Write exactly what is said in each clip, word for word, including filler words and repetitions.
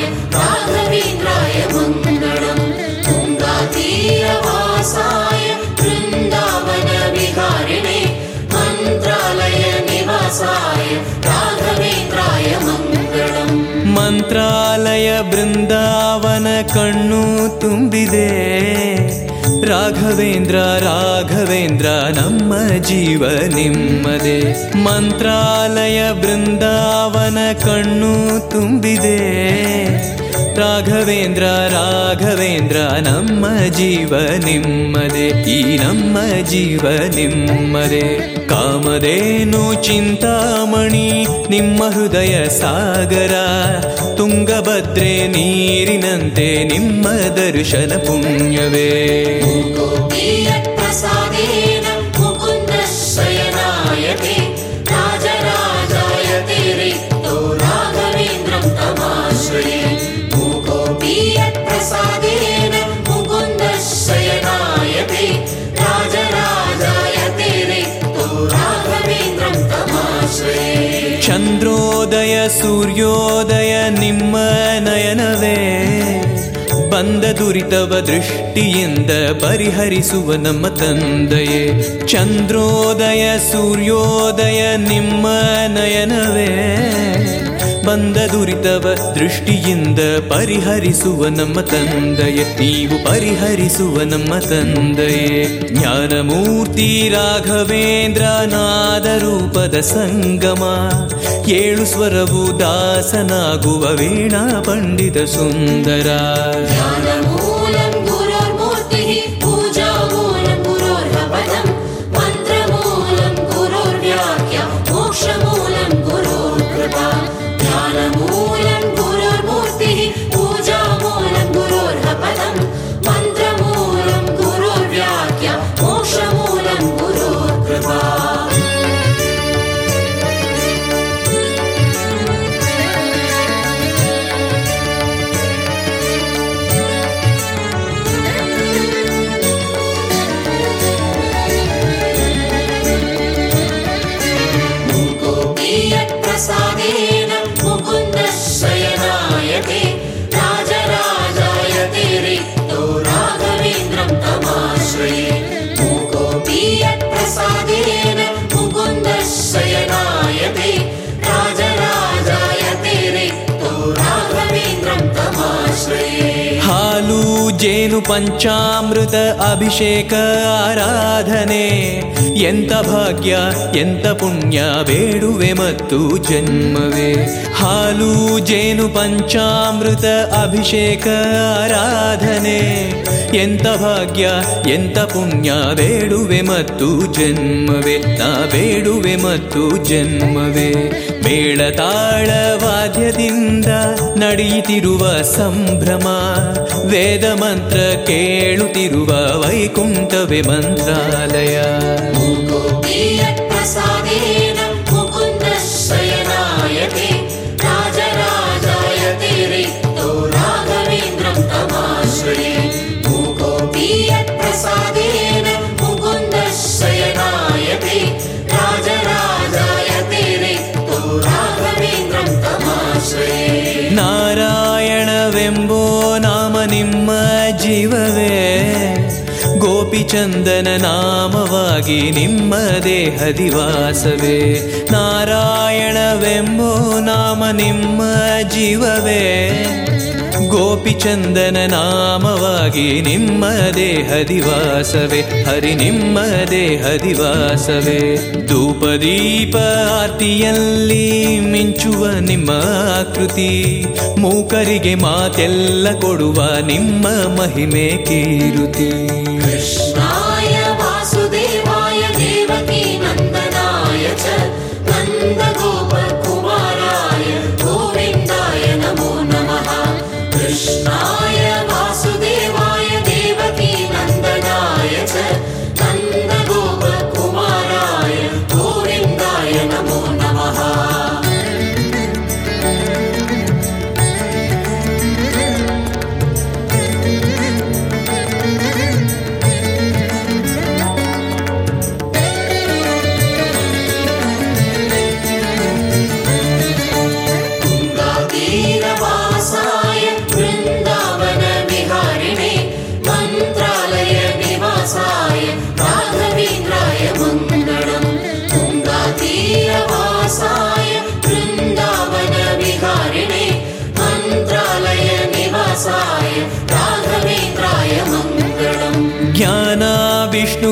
राघवेन्द्राय मङ्गलम् तुङ्गातीरवासाय वृन्दावन विहारिणे मन्त्रालय निवासाय राघवेन्द्राय मङ्गलम् ಮಂತ್ರಾಲಯ ಬೃಂದಾವನ ಕಣ್ಣು ತುಂಬಿದೆ ರಾಘವೇಂದ್ರ ರಾಘವೇಂದ್ರ ನಮ್ಮ ಜೀವ ನಿಮ್ಮದೇ. ಮಂತ್ರಾಲಯ ಬೃಂದಾವನ ಕಣ್ಣು ತುಂಬಿದೆ ರಾಘವೇಂದ್ರ ರಾಘವೇಂದ್ರ ನಮ್ಮ ಜೀವ ನಿಮ್ಮದೇ. ಈ ನಮ್ಮ ಜೀವ ನಿಮ್ಮದೇ. ಕಾಮಧೇನು ಚಿಂತಾಮಣಿ ನಿಮ್ಮ ಹೃದಯ ಸಾಗರ ತುಂಗಭದ್ರೆ ನೀರಿನಂತೆ ನಿಮ್ಮ ದರ್ಶನ ಪುಣ್ಯವೇ. ಪ್ರಸಾದೇನ ಮುಕುಂದ ಶಯನಾಯತೆ ರಾಜರಾಜಾಯತೆ ರಿಕ್ತೋ ರಾಘವೇಂದ್ರಂ ತಮಾಶ್ರಯೇ. ಪ್ರಸಾದೇನ ಮುಕುಂದ ಶಯನಾಯತೆ ರಾಜರಾಜಾಯತೆ ರಿಕ್ತೋ ರಾಘವೇಂದ್ರಂ ತಮಾಶ್ರಯೇ. ಚಂದ್ರೋದಯ ಸೂರ್ಯೋದಯ ನಿಮ್ಮ ನಯನವೇ ಬಂದ ದುರಿತವ ದೃಷ್ಟಿಯಿಂದ ಪರಿಹರಿಸುವ ನಮ್ಮ ತಂದೆಯೇ. ಚಂದ್ರೋದಯ ಸೂರ್ಯೋದಯ ನಿಮ್ಮ ನಯನವೇ ಬಂದ ದುರಿತವ ದೃಷ್ಟಿಯಿಂದ ಪರಿಹರಿಸುವ ನಮ್ಮ ತಂದೆಯೇ. ನೀವು ಪರಿಹರಿಸುವ ನಮ್ಮ ತಂದೆಯೇ. ಜ್ಞಾನಮೂರ್ತಿ ರಾಘವೇಂದ್ರ ನಾದ ರೂಪದ ಸಂಗಮ ಏಳು ಸ್ವರವು ದಾಸನಾಗುವ ವೀಣಾ ಪಂಡಿತ ಸುಂದರ. ಜ್ಞಾನಮೂಲಂ ಗುರುರ್ಮೂರ್ತಿಃ ಪೂಜಾಮೂಲಂ ಗುರುರ್ಪದಂ ಮಂತ್ರಮೂಲಂ ಗುರುರ್ವ್ಯಾಖ್ಯ ಮೋಕ್ಷಮೂಲಂ ಗುರುರ್ಕೃಪಾ. ಜ್ಞಾನಮೂಲಂ ಗುರುರ್ಮೂರ್ತಿಃ ಪೂಜಾಮೂಲಂ ಗುರುರ್ಪದಂ ಮಂತ್ರಮೂಲಂ ಗುರುರ್ವ್ಯಾಖ್ಯ ಮೋಕ್ಷಮೂಲಂ ಗುರುರ್ಕೃಪಾ. प्रसादेन मुकुन्द शयनायते राजराजायते रिक्तो राघवेन्द्रं तमाश्रये. मूकोऽपि यत्प्रसादेन मुकुन्द शयनायते राजराजायते रिक्तो राघवेन्द्रं तमाश्रये. ಹಾಲು ಜೇನು ಪಂಚಾಮೃತ ಅಭಿಷೇಕ ಆರಾಧನೆ ಎಂತ ಭಾಗ್ಯ ಎಂತ ಪುಣ್ಯ ಬೇಡುವೆ ಮತ್ತು ಜನ್ಮವೇ. ಹಾಲು ಜೇನು ಪಂಚಾಮೃತ ಅಭಿಷೇಕ ಆರಾಧನೆ ಎಂತ ಭಾಗ್ಯ ಎಂತ ಪುಣ್ಯ ಬೇಡುವೆ ಮತ್ತು ಜನ್ಮವೇ. ನಾ ಬೇಡುವೆ ಮತ್ತು ಜನ್ಮವೇ. ಮೇಳ ತಾಳ ವಾದ್ಯದಿಂದ ನಡೆಯುತ್ತಿರುವ ಸಂಭ್ರಮ ವೇದ ಮಂತ್ರ ಕೇಳುತ್ತಿರುವ ವೈಕುಂಠವೇ ಮಂತ್ರಾಲಯ. ಪ್ರಸಾದೇನ ಮುಕುಂದ ಶಯನಾಯತೆ ರಾಜರಾಜಾಯತೆ ರಿಕ್ತೋ ರಾಘವೇಂದ್ರಂ ತಮಾಶ್ರಯೇ. ಮೂಕೋಪಿ ಪ್ರಸಾದೇನ ಮುಕುಂದ ಶಯನಾಯತೆ ರಾಜರಾಜಾಯತೆ ರಿಕ್ತೋ ರಾಘವೇಂದ್ರಂ ತಮಾಶ್ರಯೇ. ನಾರಾಯಣವೆಂಬೋ ನಾಮ ನಿಮ್ಮ ಜೀವವೇ ಗೋಪಿಚಂದನ ನಾಮವಾಗಿ ನಿಮ್ಮ ದೇಹದಿವಾಸವೇ. ನಾರಾಯಣವೆಂಬೋ ನಾಮ ನಿಮ್ಮ ಜೀವವೇ ಗೋಪಿಚಂದನ ನಾಮವಾಗಿ ನಿಮ್ಮ ದೇಹದಿವಾಸವೇ. ಹರಿ ನಿಮ್ಮ ದೇಹದಿವಾಸವೇ. ಧೂಪದೀಪ ಆರ್ತಿಯಲ್ಲಿ ಮಿಂಚುವ ನಿಮ್ಮ ಆಕೃತಿ ಮೂಕರಿಗೆ ಮಾತೆಲ್ಲ ಕೊಡುವ ನಿಮ್ಮ ಮಹಿಮೆ ಕೀರುತಿ. ಕೃಷ್ಣಾಯ ವಾಸುದೇವಾಯ ದೇವಕೀ ನಂದನಾಯ ಚ ನಂದ ಗೋಪ ಕುಮಾರಾಯ ಗೋವಿಂದಾಯ ನಮೋ ನಮಃ. ಕೃಷ್ಣಾಯ ವಾಸುದೇವಾಯ ದೇವಕೀ ನಂದನಾಯ ಚ ನಂದ ಗೋಪ ಕುಮಾರಾಯ ಗೋವಿಂದಾಯ ನಮೋ ನಮಃ.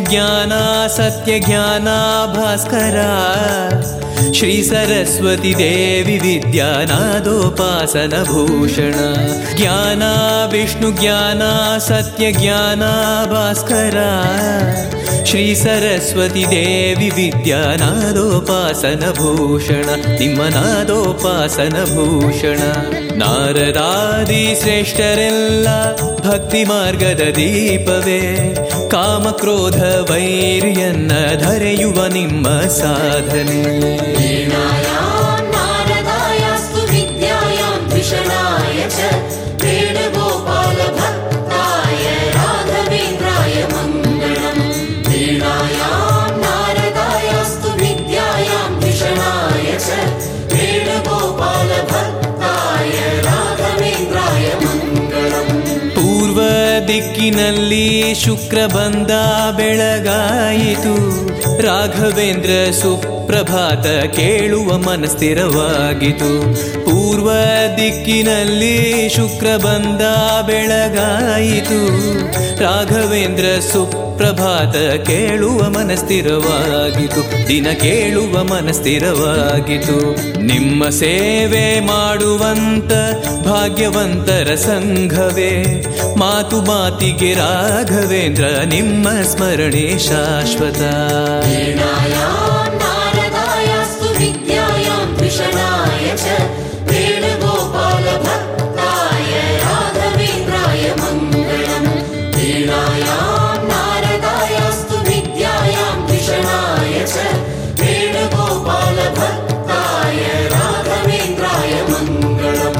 ज्ञान सत्य ज्ञान भास्कर श्री सरस्वती देवी विद्यानादोपासन भूषण ज्ञान विष्णु ज्ञान सत्य ज्ञान भास्कर श्री सरस्वती देवी विद्यानादोपासन भूषण निಮ್ಮನಾದೋಪಾಸನ ಭೂಷಣ ನಾರದಾದಿ ಶ್ರೇಷ್ಠರೆಲ್ಲ ಭಕ್ತಿ ಮಾರ್ಗದ ದೀಪವೇ ಕಾಮ ಕ್ರೋಧ ವೈರಿಯನ್ನ ಧರೆಯುವ ನಿಮ್ಮ ಸಾಧನೆ ವೀಣಾಯಾಂ ನಾರದಾಯಾಸ್ತು ವಿದ್ಯಾಯಾಂ ತ್ರಿಷಣಾಯ ಚ ವೇಣುಗೋಪಾಲ ಭಕ್ತಾಯ ರಾಘವೇಂದ್ರಾಯ ಮಂಗಳಂ ವೀಣಾಯಾಂ ನಾರದಾಯಾಸ್ತು ವಿದ್ಯಾಯಾಂ ತ್ರಿಷಣಾಯ ಚ ವೇಣುಗೋಪಾಲ ಭಕ್ತಾಯ ರಾಘವೇಂದ್ರಾಯ ಮಂಗಳಂ ಪೂರ್ವ ದಿಕ್ಕಿನಲ್ಲಿ ಶುಕ್ರ ಬಂದ ಬೆಳಗಾಯಿತು ರಾಘವೇಂದ್ರ ಸುಪ್ರಭಾತ ಕೇಳುವ ಮನಸ್ಥಿರವಾಗಿತು ಪೂರ್ವ ದಿಕ್ಕಿನಲ್ಲಿ ಶುಕ್ರ ಬಂದ ಬೆಳಗಾಯಿತು ರಾಘವೇಂದ್ರ ಸುಪ್ರಭಾತ ಕೇಳುವ ಮನಸ್ಥಿರವಾಗಿತು ದಿನ ಕೇಳುವ ಮನಸ್ಥಿರವಾಗಿತು ನಿಮ್ಮ ಸೇವೆ ಮಾಡುವಂತ ಭಾಗ್ಯವಂತರ ಸಂಘವೇ ಮಾತು ಮಾತಿಗೆ ರಾಘವೇಂದ್ರ ನಿಮ್ಮ ಸ್ಮರಣೆ ಶಾಶ್ವತ ವೀಣಾಯಾಂ ನಾರದಾಯಾಸ್ತು ವಿದ್ಯಾಯಾಂ ತ್ರಿಷಣಾಯ ಚ ವೇಣುಗೋಪಾಲ ಭಕ್ತಾಯ ರಾಘವೇಂದ್ರಾಯ ಮಂಗಳಂ ವೀಣಾಯಾಂ ನಾರದಾಯಾಸ್ತು ವಿದ್ಯಾಯಾಂ ತ್ರಿಷಣಾಯ ಚ ವೇಣುಗೋಪಾಲ ಭಕ್ತಾಯ ರಾಘವೇಂದ್ರಾಯ ಮಂಗಳಂ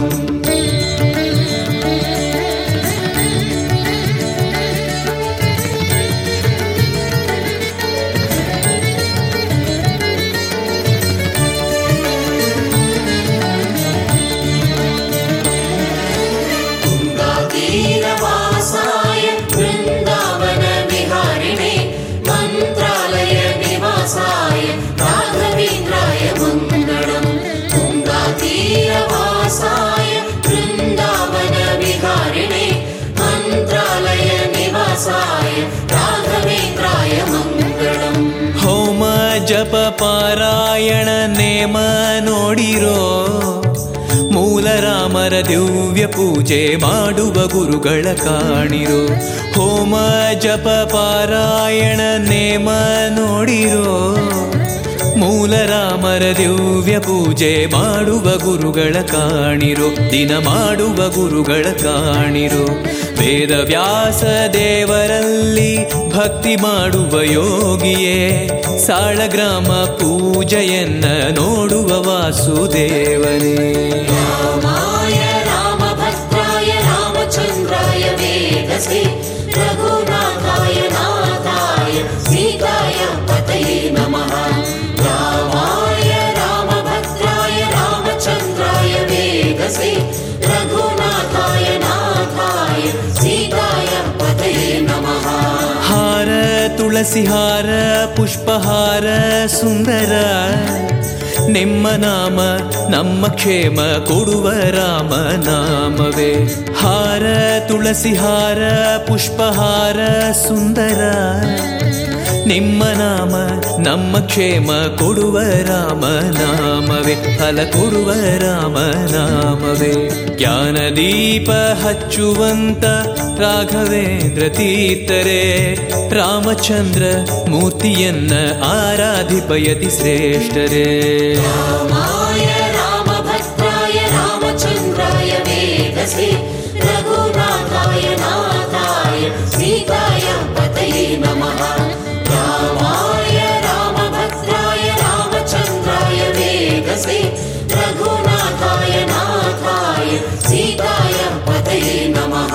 ತೀರವಾಸಾಯ ವೃಂದಾವನ ವಿಹಾರಿಣೆ ಮಂತ್ರಾಲಯ ನಿವಾಸಾಯ ರಾಘವೇಂದ್ರಾಯ ಮಂಗಳಂ ತುಂಗಾ ತೀರವಾಸಾಯ ವೃಂದಾವನ ವಿಹಾರಿಣೆ ಮಂತ್ರಾಲಯ ನಿವಾಸಾಯ ರಾಘವೇಂದ್ರಾಯ ಮಂಗಳಂ ಹೋಮ ಜಪ ಪಾರಾಯಣ ನೇಮ ನೋಡಿರೋ ಮೂಲ ರಾಮರ ದಿವ್ಯ ಪೂಜೆ ಮಾಡುವ ಗುರುಗಳ ಕಾಣಿರೋ ಹೋಮ ಜಪ ಪಾರಾಯಣ ನೇಮ ನೋಡಿರೋ ಮೂಲ ರಾಮರ ದಿವ್ಯ ಪೂಜೆ ಮಾಡುವ ಗುರುಗಳ ಕಾಣಿರೋ ದಿನ ಮಾಡುವ ಗುರುಗಳ ಕಾಣಿರೋ ವೇದ ವ್ಯಾಸ ದೇವರಲ್ಲಿ ಭಕ್ತಿ ಮಾಡುವ ಯೋಗಿಯೇ ಸಾಳಗ್ರಾಮ ಪೂಜೆಯನ್ನ ನೋಡುವ ವಾಸುದೇವನೇ ರಾಮಾಯ ರಾಮಭದ್ರಾಯ ರಾಮಚಂದ್ರಾಯ ವೇದಸೆ ರಘುನಾಥಾಯ ನಾಥಾಯ ಸೀತಾಯ ಪತಯೇ ನಮಃ ರಾಮಾಯ ರಾಮಭದ್ರಾಯ ರಾಮಚಂದ್ರಾಯ ವೇದಸೆ ರಘುನಾಥಾಯ ನಾಥಾಯ ಸೀತಾಯ ಪತಯೇ ನಮಃ ಹಾರ ತುಳಸಿ ಹಾರ ಪುಷ್ಪಹಾರ ಸುಂದರ ನಿಮ್ಮ ನಾಮ ನಮ್ಮ ಕ್ಷೇಮ ಕೊಡುವ ರಾಮ ನಾಮವೇ ಹಾರ ತುಳಸಿ ಹಾರ ಪುಷ್ಪಹಾರ ಸುಂದರ ನಿಮ್ಮ ನಾಮ ನಮ್ಮ ಕ್ಷೇಮ ಕೊಡುವ ರಾಮ ನಾಮವೇ ಫಲ ಕೊಡುವ ರಾಮ ನಾಮವೇ ಜ್ಞಾನದೀಪ ಹಚ್ಚುವಂತ ರಾಘವೇಂದ್ರ ತೀರ್ಥರೇ ರಾಮಚಂದ್ರ ಮೂರ್ತಿಯನ್ನ ಆರಾಧಿಪಯತಿ ಶ್ರೇಷ್ಠರೇ ರಾಮಾಯ ರಾಮಭದ್ರಾಯ ರಾಮಚಂದ್ರಾಯ ವೇದಸೆ ರಘುನಾಥಾಯ ನಾಥಾಯ ಸೀತಾಯ ಪತಯೇ ನಮಃ ರಾಮಾಯ ರಾಮಭದ್ರಾಯ ರಾಮಚಂದ್ರಾಯ ವೇದಸೆ ರಘುನಾಥಾಯ ನಾಥಾಯ ಸೀತಾಯ ಪತಯೇ ನಮಃ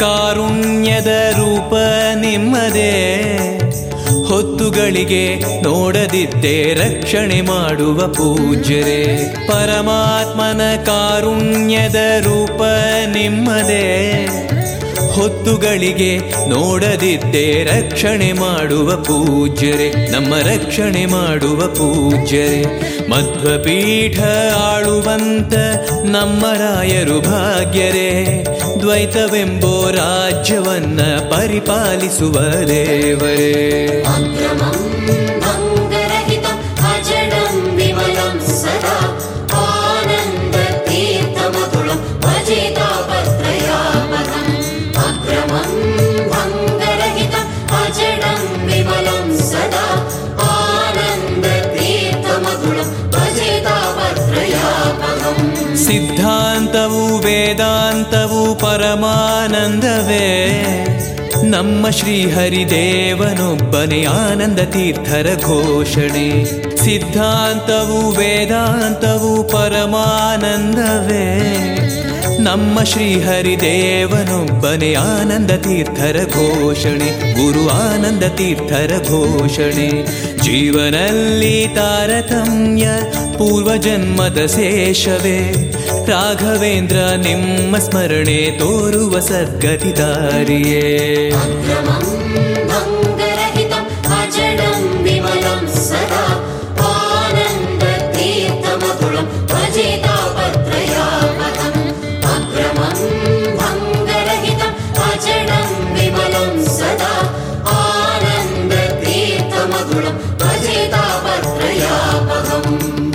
ಕಾರುಣ್ಯದ ರೂಪ ನಿಮ್ಮದೇ, ಹೊತ್ತುಗಳಿಗೆ ನೋಡದಿದ್ದೇ ರಕ್ಷಣೆ ಮಾಡುವ ಪೂಜ್ಯರೇ. ಪರಮಾತ್ಮನ ಕಾರುಣ್ಯದ ರೂಪ ನಿಮ್ಮದೇ, ಹೊತ್ತುಗಳಿಗೆ ನೋಡದಿದ್ದೇ ರಕ್ಷಣೆ ಮಾಡುವ ಪೂಜ್ಯರೇ, ನಮ್ಮ ರಕ್ಷಣೆ ಮಾಡುವ ಪೂಜ್ಯರೇ. ಮಧ್ವಪೀಠ ಆಳುವಂತ ನಮ್ಮ ರಾಯರು ಭಾಗ್ಯರೇ, ದ್ವೈತವೆಂಬೋ ರಾಜ್ಯವನ್ನ ಪರಿಪಾಲಿಸುವ ದೇವರೇ. ಅಕ್ರಮಂ ಭಂಗರಹಿತಂ ಅಜಡಂ ವಿಮಲಂ ಸದಾ ಆನಂದ ತೀರ್ಥಮತುಳಂ ಭಜೆ ತಾಪತ್ರಯಾಪದಂ. ಅಕ್ರಮಂ ಭಂಗರಹಿತಂ ಅಜಡಂ ವಿಮಲಂ ಸದಾ ಆನಂದ ತೀರ್ಥಮತುಳಂ ಭಜೆ ತಾಪತ್ರಯಾಪದಂ. ಸಿದ್ಧಾಂತವು ವೇದಾಂತವು ಪರಮಾನಂದವೇ, ನಮ್ಮ ಶ್ರೀಹರಿದೇವನೊಬ್ಬನೇ ಆನಂದ ತೀರ್ಥರ ಘೋಷಣೆ. ಸಿದ್ಧಾಂತವು ವೇದಾಂತವು ಪರಮಾನಂದವೇ, ನಮ್ಮ ಶ್ರೀಹರಿದೇವನೊಬ್ಬನೇ ಆನಂದ ತೀರ್ಥರ ಘೋಷಣೆ. ಗುರು ಆನಂದ ತೀರ್ಥರ ಘೋಷಣೆ. ಜೀವನಲ್ಲಿ ತಾರತಮ್ಯ ಪೂರ್ವಜನ್ಮದ ಶೇಷವೇ, ರಾಘವೇಂದ್ರ ನಿಮ್ಮ ಸ್ಮರಣೆ ತೋರುವ ಸದ್ಗತಿ ದಾರಿಯೇ. ಅಕ್ರಮಂ ಭಂಗರಹಿತಂ ಅಜಡಂ ವಿಮಲಂ ಸದಾ ಆನಂದ ತೀರ್ಥಮತುಳಂ ಭಜೆ ತಾಪತ್ರಯಾಪದಂ. ಅಕ್ರಮಂ ಭಂಗರಹಿತಂ ಅಜಡಂ ವಿಮಲಂ ಸದಾ ಆನಂದ ತೀರ್ಥಮತುಳಂ ಭಜೆ ತಾಪತ್ರಯಾಪದಂ.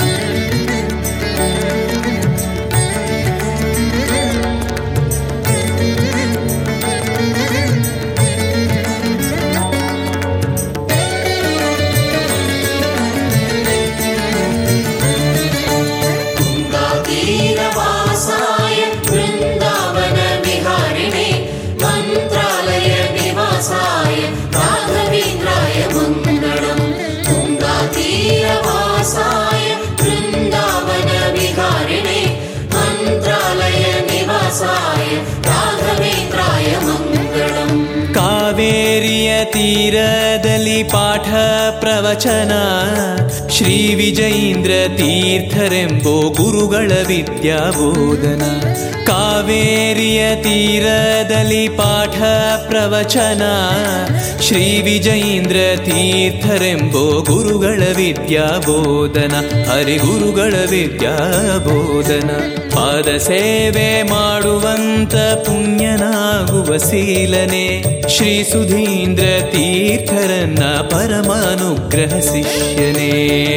ಕಾವೇರಿಯ ತೀರದಲ್ಲಿ ಪಾಠ ಪ್ರವಚನ, ಶ್ರೀ ವಿಜಯೀಂದ್ರ ತೀರ್ಥರೆಂಬೋ ಗುರುಗಳ ವಿದ್ಯಾಬೋಧನ. ಕಾವೇರಿಯ ತೀರದಲ್ಲಿ ಪಾಠ ಪ್ರವಚನ, ಶ್ರೀ ವಿಜಯೀಂದ್ರ ತೀರ್ಥರೆಂಬೋ ಗುರುಗಳ ವಿದ್ಯಾಬೋಧನ. ಹರಿಗುರುಗಳ ವಿದ್ಯಾಬೋಧನ. ಪಾದ ಸೇವೆ ಮಾಡುವಂತ ಪುಣ್ಯನಾಗುವ ಶೀಲನೆ, ಶ್ರೀ ಸುಧೀಂದ್ರ ತೀರ್ಥರನ್ನ ಪರಮಾನುಗ್ರಹ ಶಿಷ್ಯನೇ.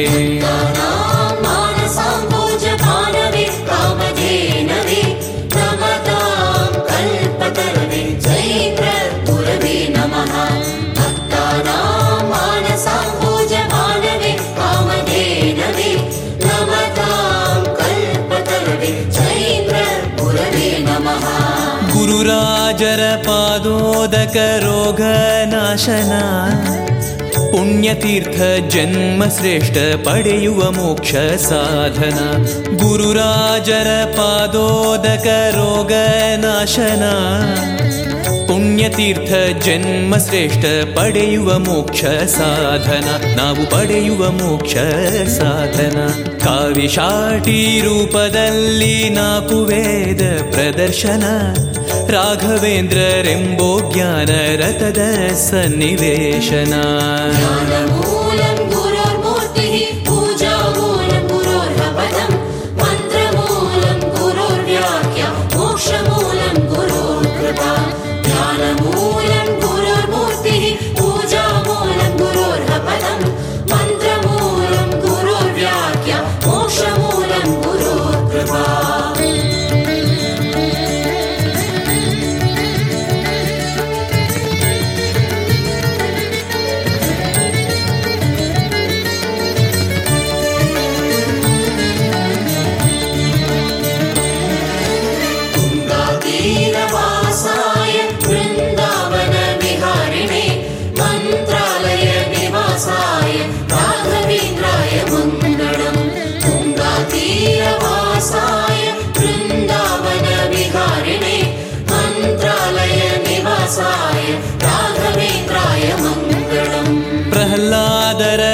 ಗುರುರಾಜರ ಪಾದೋದಕ ರೋಗ ನಾಶನ, ಪುಣ್ಯತೀರ್ಥ ಜನ್ಮ ಶ್ರೇಷ್ಠ ಪಡೆಯುವ ಮೋಕ್ಷ ಸಾಧನ. ಗುರುರಾಜರ ಪಾದೋದಕ ರೋಗ ನಾಶನ, ಪುಣ್ಯತೀರ್ಥ ಜನ್ಮ ಶ್ರೇಷ್ಠ ಪಡೆಯುವ ಮೋಕ್ಷ ಸಾಧನ. ನಾವು ಪಡೆಯುವ ಮೋಕ್ಷ ಸಾಧನ. ಕಾವಿಶಾಟಿ ರೂಪದಲ್ಲಿ ನಾಲ್ಕು ವೇದ ಪ್ರದರ್ಶನ, ರಾಘವೇಂದ್ರರೆಂಬೋ ಜ್ಞಾನ ರಥದ ಸನ್ನಿವೇಶನ. ಜ್ಞಾನಮೂಲಂ ಗುರೋರ್ಮೂರ್ತಿಃ ಪೂಜಾಮೂಲಂ ಗುರೋರ್ಪದಂ, ಮಂತ್ರಮೂಲಂ ಗುರೋರ್ವ್ಯಾಖ್ಯ ಮೋಕ್ಷಮೂಲಂ ಗುರೋರ್ಕೃಪಾ. ಜ್ಞಾನಮೂಲಂ ಗುರೋರ್ಮೂರ್ತಿಃ ಪೂಜಾಮೂಲಂ ಗುರೋರ್ಪದಂ, ಮಂತ್ರಮೂಲಂ ಗುರೋರ್ವ್ಯಾಖ್ಯ ಮೋಕ್ಷಮೂಲಂ ಗುರೋರ್ಕೃಪಾ.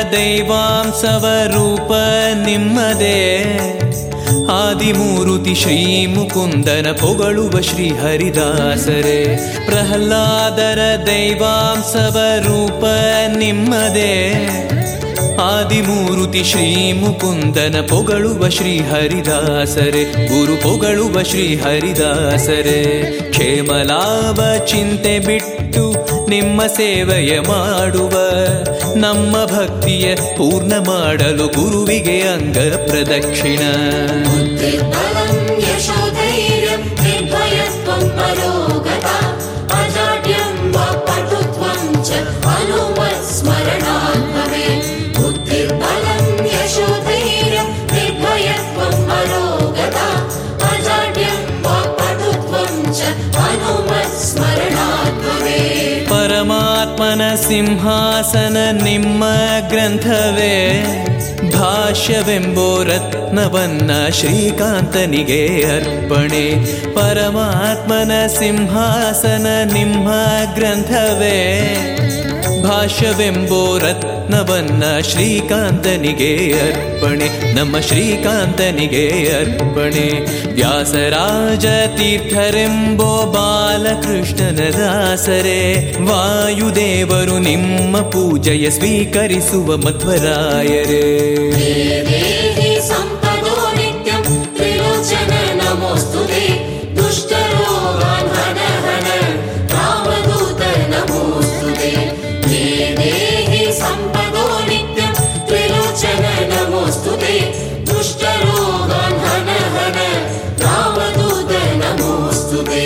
ದೈವಾಂಸವ ರೂಪ ನಿಮ್ಮದೇ. ಆದಿಮೂರುತಿ ಶ್ರೀ ಮುಕುಂದನ ಪೊಗಳುವ ಶ್ರೀ ಹರಿದಾಸರೇ. ಪ್ರಹ್ಲಾದರ ದೈವಾಂಸವ ರೂಪ ನಿಮ್ಮದೇ. ಆದಿಮೂರುತಿ ಶ್ರೀ ಮುಕುಂದನ ಪೊಗಳುವ ಶ್ರೀ ಹರಿದಾಸರೇ. ಗುರು ಪೊಗಳುವ ಶ್ರೀ ಹರಿದಾಸರೇ. ಕ್ಷೇಮಲಾಭ ಚಿಂತೆ ಬಿಟ್ಟು ನಿಮ್ಮ ಸೇವೆಯ ಮಾಡುವ, ನಮ್ಮ ಭಕ್ತಿಯ ಪೂರ್ಣ ಮಾಡಲು ಗುರುವಿಗೆ ಅಂಗ ಪ್ರದಕ್ಷಿಣ. ಬುದ್ಧಿರ್ಬಲಂ ಯಶೋಧೈರ್ಯಂ ನಿರ್ಭಯತ್ವಂ ಪರೋಗತಾ ಅಜಾಡ್ಯಂ ವಾಕ್ಪಟುತ್ವಂ ಚ ಹನುಮತ್ಸ್ಮರಣಾತ್ ಭವೇತ್. ಬುದ್ಧಿರ್ಬಲಂ ಯಶೋಧೈರ್ಯಂ ನಿರ್ಭಯತ್ವಂ ಪರೋಗತಾ ಅಜಾಡ್ಯಂ ವಾಕ್ಪಟುತ್ವಂ ಚ ಹನುಮತ್ಸ್ಮರಣಾತ್ ಭವೇತ್. ಪರಮಾತ್ಮನ ಸಿಂಹಾಸನ ನಿಮ್ಮ ಗ್ರಂಥವೇ. ಭಾಷ್ಯವೆಂಬೋ ರತ್ನವನ್ನ ಶ್ರೀಕಾಂತನಿಗೆ ಅರ್ಪಣೆ. ಪರಮಾತ್ಮನ ಸಿಂಹಾಸನ ನಿಮ್ಮ ಗ್ರಂಥವೇ. ಭಾಷ್ಯವೆಂಬೋ ರತ್ನವನ್ನ ಶ್ರೀಕಾಂತನಿಗೆ ಅರ್ಪಣೆ. ನಮ್ಮ ಶ್ರೀಕಾಂತನಿಗೆ ಅರ್ಪಣೆ. ವ್ಯಾಸರಾಜ ತೀರ್ಥರೆಂಬೋ ಬಾಲಕೃಷ್ಣನ ದಾಸರೇ. ವಾಯುದೇವರು ನಿಮ್ಮ ಪೂಜೆಯ ಸ್ವೀಕರಿಸುವ ಮಧ್ವರಾಯರೇ. ದೇವಿ ಸಂಪದೋ ನಿತ್ಯಂ ತ್ರಿಲೋಚನ ನಮೋಸ್ತುತೆ. ದುಷ್ಟರೋಗಾನ್ ಹನ ಹನ ರಾಮದೂತ ನಮೋಸ್ತುತೆ. ದೇವಿ ಸಂಪದೋ ನಿತ್ಯಂ ತ್ರಿಲೋಚನ ನಮೋಸ್ತುತೆ. ದುಷ್ಟರೋಗಾನ್ ಹನ ಹನ ರಾಮದೂತ ನಮೋಸ್ತುತೆ.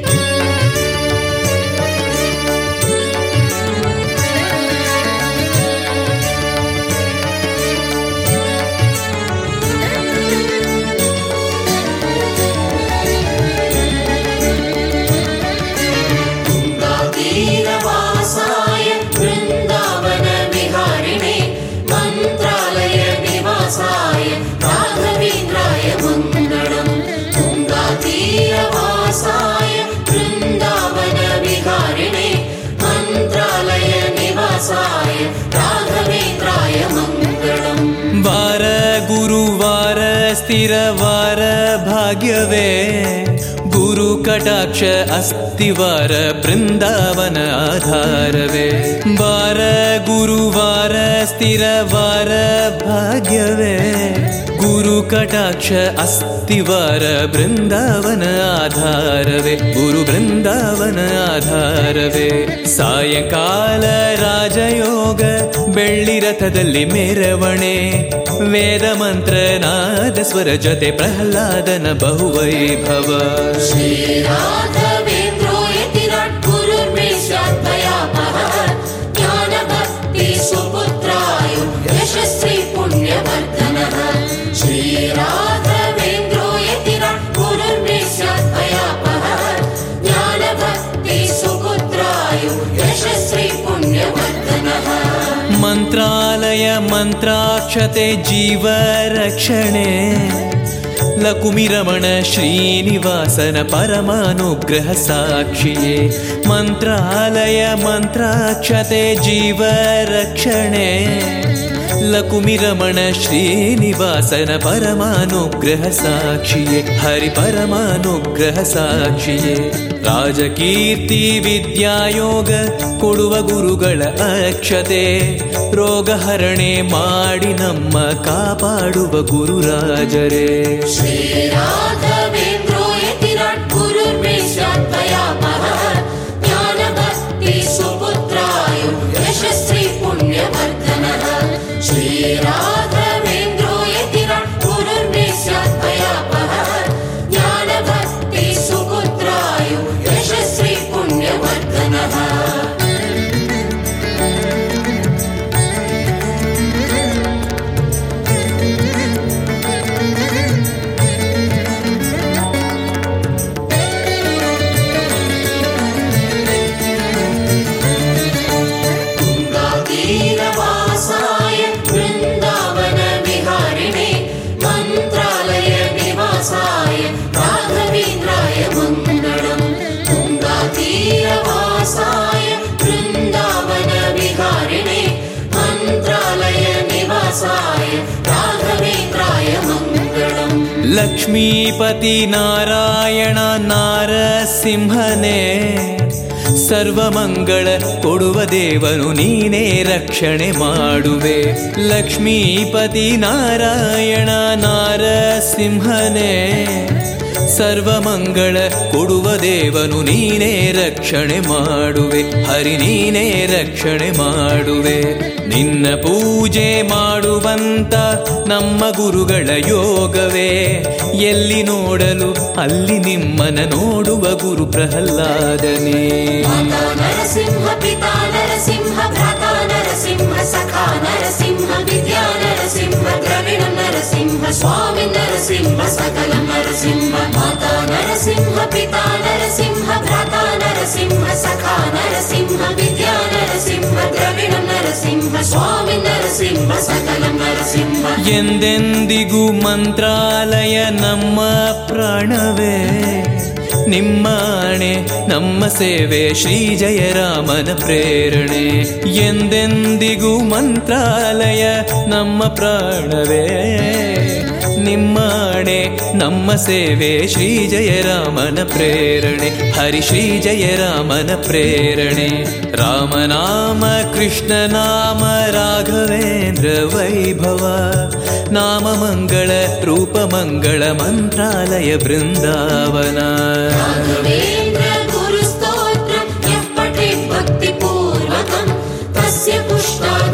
ತೀರವಾಸಾಯ ವೃಂದಾವನ ವಿಹಾರಿಣೆ ಮಂತ್ರಾಲಯ ನಿವಾಸಾಯ ರಾಘವೇಂದ್ರಾಯ ಮಂಗಳಂ. ತುಂಗಾ ತೀರವಾಸಾಯ ವೃಂದಾವನ ವಿಹಾರಿಣೆ ಮಂತ್ರಾಲಯ ನಿವಾಸಾಯ ರಾಘವೇಂದ್ರಾಯ ಮಂಗಳಂ. ವಾರ ಗುರುವಾರ ಸ್ಥಿರವಾರ ಭಾಗ್ಯವೇ. ಗುರು ಕಟಾಕ್ಷ ಅಸ್ತಿವಾರ ಬೃಂದಾವನ ಆಧಾರವೇ. ವಾರ ಗುರುವಾರ ಸ್ಥಿರವಾರ ಭಾಗ್ಯವೇ. ಗುರು ಕಟಾಕ್ಷ ಅಸ್ತಿವಾರ ಬೃಂದಾವನ ಆಧಾರವೇ. ಗುರು ಬೃಂದಾವನ ಆಧಾರವೇ. ಸಾಯಂಕಾಲ ರಾಜಯೋಗ ಬೆಳ್ಳಿ ರಥದಲ್ಲಿ ಮೆರವಣೆ. ವೇದ ಮಂತ್ರ ನಾದ ಸ್ವರ ಜೊತೆ ಪ್ರಹ್ಲಾದನ ಬಹುವೈಭವ. ಶ್ರೀ ರಾಘವೇಂದ್ರೋ ಯತಿರಾಟ್ ಗುರುರ್ಮೇ ಸ್ಯಾತ್ ಭಯಾಪಹಃ. ಜ್ಞಾನ ಭಕ್ತಿ ಸುಪುತ್ರಾಯ ಯಶಸ್ವಿ ಪುಣ್ಯವರ್ಧನಃ. ಶ್ರೀ ರಾಘವೇಂದ್ರೋ ಯತಿರಾಟ್ ಗುರುರ್ಮೇ ಸ್ಯಾತ್ ಭಯಾಪಹಃ. ಜ್ಞಾನ ಭಕ್ತಿ ಸುಪುತ್ರಾಯ ಯಶಸ್ವಿ ಪುಣ್ಯವರ್ಧನಃ. ಮಂತ್ರಾಲಯ ಮಂತ್ರಾಕ್ಷತೆ ಜೀವ ರಕ್ಷಣೆ. ಲಕುಮಿರಮಣ ಶ್ರೀನಿವಾಸನ ಪರಮಾನುಗ್ರಹ ಸಾಕ್ಷಿಯೇ. ಮಂತ್ರಾಲಯ ಮಂತ್ರಾಕ್ಷತೆ ಜೀವ ರಕ್ಷಣೆ. ಲಕುಮಿರಮಣ ಶ್ರೀನಿವಾಸನ ಪರಮಾನುಗ್ರಹ ಸಾಕ್ಷಿಯೇ. ಹರಿ ಪರಮಾನುಗ್ರಹ ಸಾಕ್ಷಿಯೇ. ರಾಜಕೀರ್ತಿ ವಿದ್ಯಾಯೋಗ ಕೊಡುವ ಗುರುಗಳ ಅಕ್ಷತೆ. ರೋಗಹರಣೆ ಮಾಡಿ ನಮ್ಮ ಕಾಪಾಡುವ ಗುರುರಾಜರೇ. ಶ್ರೀ ರಾಘವೇಂದ್ರೋ ಯತಿರಾಟ್ ಗುರುರ್ಮೇ ಸ್ಯಾತ್ ಭಯಾಪಹಃ. ಜ್ಞಾನ ಭಕ್ತಿ ಸುಪುತ್ರಾಯ ಯಶಸ್ವಿ ಪುಣ್ಯವರ್ಧನಃ. ಶ್ರೀ ರಾಘವೇಂದ್ರೋ ಯತಿರಾಟ್ ಗುರುರ್ಮೇ ಸ್ಯಾತ್ ಭಯಾಪಹಃ. ಜ್ಞಾನ ಭಕ್ತಿ ಸುಪುತ್ರಾಯ ಯಶಸ್ವಿ ಪುಣ್ಯವರ್ಧನಃ. श्रीनिवासाय राघवेन्द्राय मङ्गलम्। ಲಕ್ಷ್ಮೀಪತಿ ನಾರಾಯಣ ನಾರಸಿಂಹನೇ ಸರ್ವಮಂಗಳ ಕೊಡುವ ದೇವನು ನೀನೇ ರಕ್ಷಣೆ ಮಾಡುವೆ. ಲಕ್ಷ್ಮೀಪತಿ ನಾರಾಯಣ ನಾರಸಿಂಹನೇ ಸರ್ವಮಂಗಳ ಕೊಡುವ ದೇವನು ನೀನೇ ರಕ್ಷಣೆ ಮಾಡುವೆ. ಹರಿ ನೀನೇ ರಕ್ಷಣೆ ಮಾಡುವೆ. ನಿನ್ನ ಪೂಜೆ ಮಾಡುವಂತ ನಮ್ಮ ಗುರುಗಳ ಯೋಗವೇ ಎಲ್ಲಿ ನೋಡಲು ಅಲ್ಲಿ ನಿಮ್ಮನ ನೋಡುವ ಗುರು ಪ್ರಹ್ಲಾದನೇ. ಮಾತಾ ನರಸಿಂಹ ಪಿತಾ ನರಸಿಂಹ ಭ್ರಾತಾ ನರಸಿಂಹ ಸಖಾ ನರಸಿಂಹ ವಿದ್ಯಾ ನರಸಿಂಹ ದ್ರವಿಣ ನರಸಿಂಹ ಸ್ವಾಮಿ ನರಸಿಂಹ ಸಕಲ ನರಸಿಂಹ. ಮಾತಾ ನರಸಿಂಹ ಪಿತಾ ನರಸಿಂಹ ಭ್ರಾತಾ ನರಸಿಂಹ ಸಖಾ ನರಸಿಂಹ ವಿದ್ಯಾ ನರಸಿಂಹ ದ್ರವಿಣ ನರಸಿಂಹ ಸ್ವಾಮಿ ನರಸಿಂಹ ಸಕಲ ನರಸಿಂಹ. ಎಂದೆಂದಿಗೂ ಮಂತ್ರಾಲಯ ನಮ್ಮ ಪ್ರಾಣವೇ ನಿಮ್ಮಾಣೆ ನಮ್ಮ ಸೇವೆ ಶ್ರೀ ಜಯರಾಮನ ಪ್ರೇರಣೆ. ಎಂದೆಂದಿಗೂ ಮಂತ್ರಾಲಯ ನಮ್ಮ ಪ್ರಾಣವೇ ನಿಮ್ಮಾಣೆ ನಮ್ಮ ಸೇವೆ ಶ್ರೀ ಜಯರಾಮನ ಪ್ರೇರಣೆ. ಹರಿ ಶ್ರೀ ಜಯರಾಮನ ಪ್ರೇರಣೆ. ರಾಮನಾಮ ಕೃಷ್ಣ ನಾಮ ರಾಘವೇಂದ್ರ ವೈಭವ ನಾಮ ಮಂಗಳ ರೂಪ ಮಂಗಳ ಮಂತ್ರಾಲಯ ಬೃಂದಾವನ. ರಾಘವೇಂದ್ರ ಗುರು ಸ್ತೋತ್ರ ಯಃ ಪಠೇತ್ ಭಕ್ತಿ ಪೂರ್ವಕಂ ತಸ್ಯ ಪುಷ್ಟಾದ